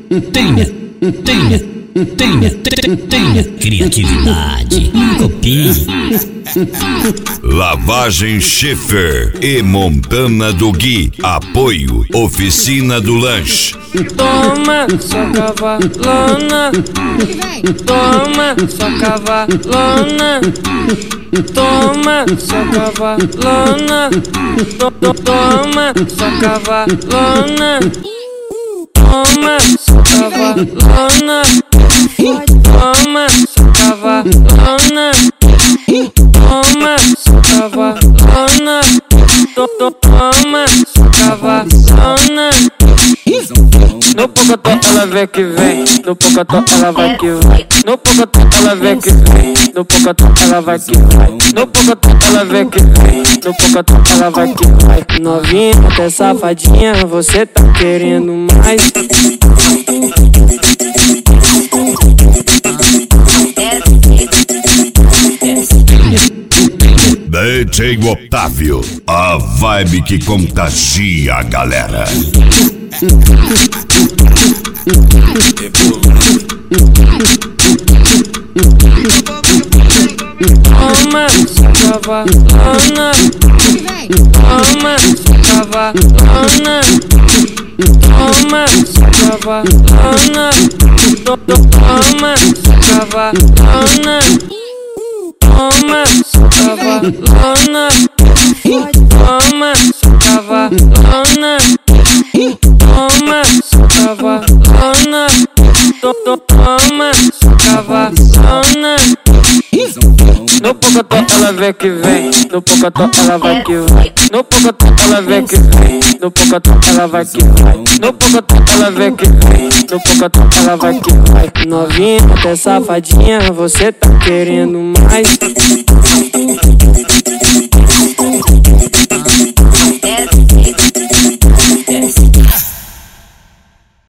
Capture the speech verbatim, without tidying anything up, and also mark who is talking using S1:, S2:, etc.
S1: tenha, tenha, tenha, tenha criatividade, copie.
S2: Lavagem Schiffer e Montana do Gui. Apoio Oficina do Lanche.
S3: Toma sua cavalona, toma sua cavalona, toma sua cavalona, toma sua cavalona, toma sua cavalona, toma sua cavalona, toma sua cavalona, toma sua cavalona. No pocotó ela vem que vem, no pocotó ela vai que vai, no pocotó ela vem que vem, no pocotó ela vai que vai, no pocotó ela vem que vem, no pocotó ela vai que vai. Novinha, até safadinha, você tá querendo mais.
S2: D J Otávio, a vibe que contagia a galera.
S3: Toma sua cavalona, toma sua cavalona, toma sua cavalona, toma sua cavalona, toma sua cavalona, toma sua cavalona, toma sua cavalona, toma sua cavalona. No pocotó ela vem que vem, no pocotó ela vai que vai, no pocotó ela vem que vem, no pocotó ela vai que vai, no pocotó ela vem que vem, no pocotó ela vai que vai. Novinha, até safadinha, você tá querendo mais.